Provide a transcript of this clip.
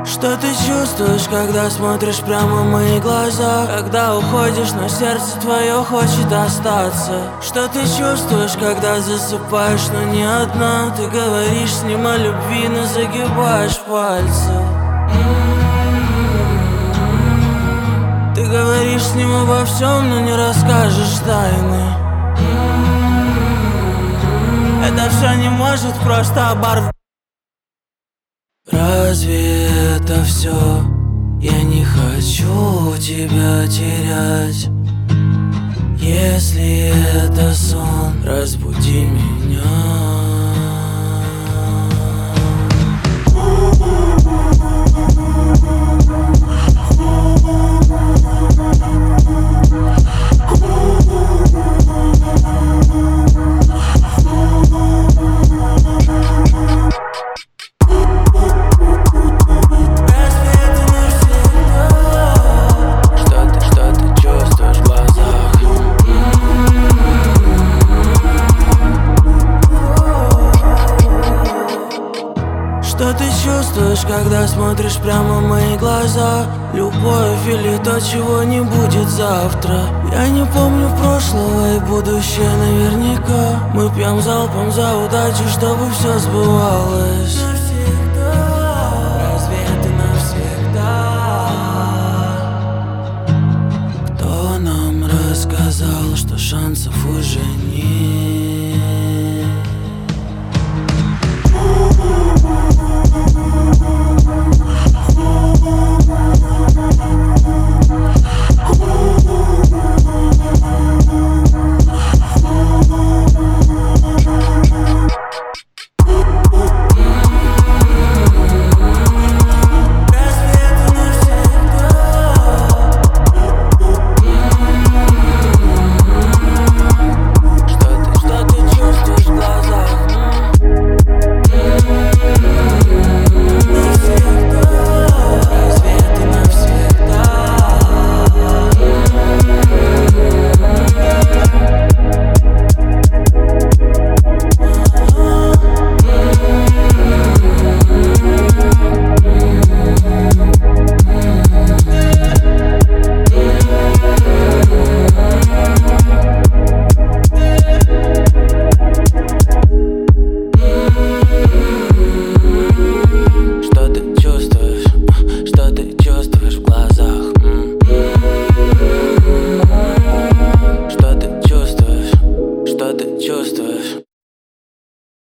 Что ты чувствуешь, когда смотришь прямо в мои глаза? Когда уходишь, но сердце твое хочет остаться. Что ты чувствуешь, когда засыпаешь, но не одна? Ты говоришь с ним о любви, но загибаешь пальцы. Ты говоришь с ним обо всем, но не расскажешь тайны. Это все не может просто оборвать. Разве это все? Я не хочу тебя терять. Если это сон, разбуди меня. Что ты чувствуешь, когда смотришь прямо в мои глаза? Любовь или то, чего не будет завтра? Я не помню прошлого и будущее наверняка. Мы пьем залпом за удачу, чтобы все сбывалось. Навсегда. Разве это навсегда? Кто нам рассказал, что шансов уже нет? Чувствуешь?